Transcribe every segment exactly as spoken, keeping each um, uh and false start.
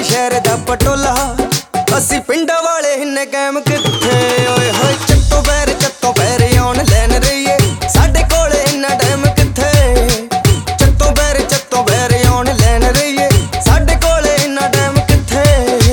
शहर दा पटोला असी पिंडा वाले हिन्ने कैम किथे ओए होए चत्तो पैर चत्तो पैर आउण लैन रहीए साडे कोले इन्ना टाइम किथे चत्तो पैर चत्तो पैर आउण लैन रहीए साडे कोले इन्ना टाइम किथे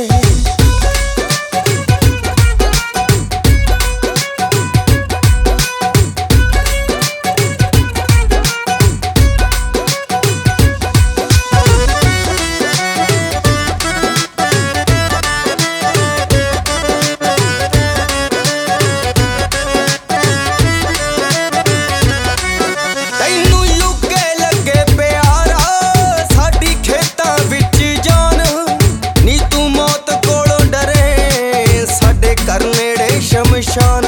शमशान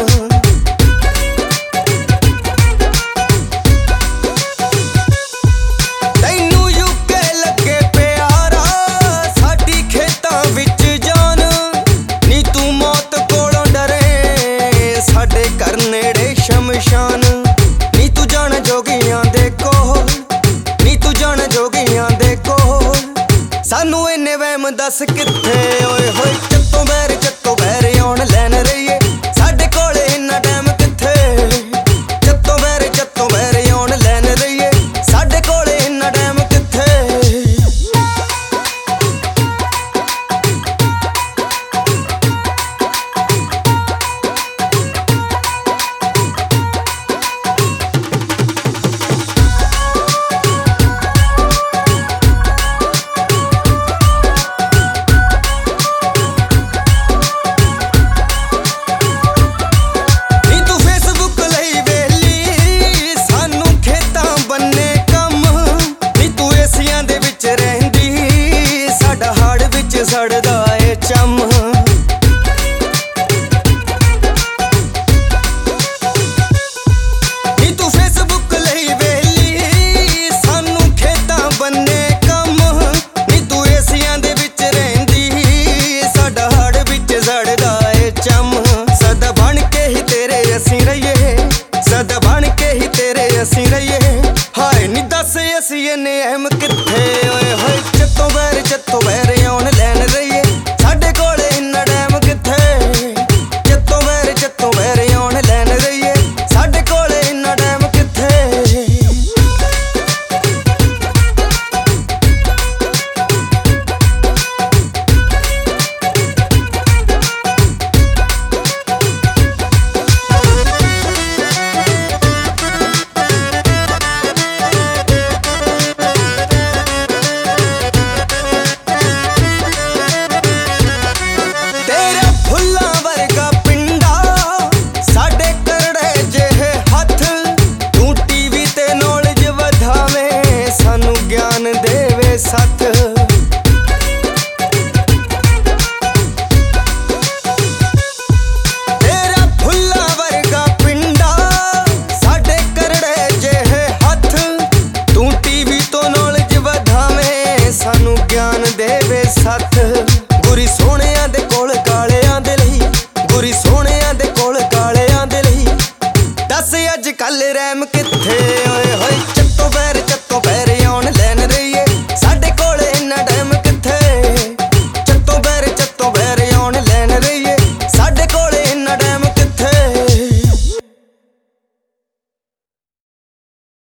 तैनू यूके लगे प्यारा साडी खेतां विच जान नी तू मौत कोलों डरे साडे घर नेड़े शमशान नी तू जान जोगियां दे कोल नी तू जान जोगियां दे कोल सानू इन्ने वहम दस किथे ओए होए चत्तों बैर चत्तों बैर आउण लैन रहीए सड़दा ए चम नी तू फेसबुक लई वेली सानू खेतां बन्ने कम नी तू एसियां दे विच रहिंदी साडा हाड़ विच सड़दा ए चम सदा बन के ही तेरे असीं रहीए सदा बन के ही तेरे असीं रहीए हाय नी दस असीं इन्ने अहम किथे ओए होए चत्तों बैर चत्तों बैर आउण लैन रहीए साडे कोले इन्ना टाइम किथे चत्तों बैर चत्तों बैर आउण लैन रहीए साडे कोले इन्ना टाइम किथे साथ तेरा फुल्ला वर्गा पिंडा साडे करड़े जेहे हथ तू टीवी तो नॉलेज वधावे सानू ज्ञान देवे साथ गुरी सोहणियां दे कोल कालियां दे लई गुरी सोहणियां दे कोल कालियां दे लई दस अज कल रैम किथे ओए होए चत्तो बैर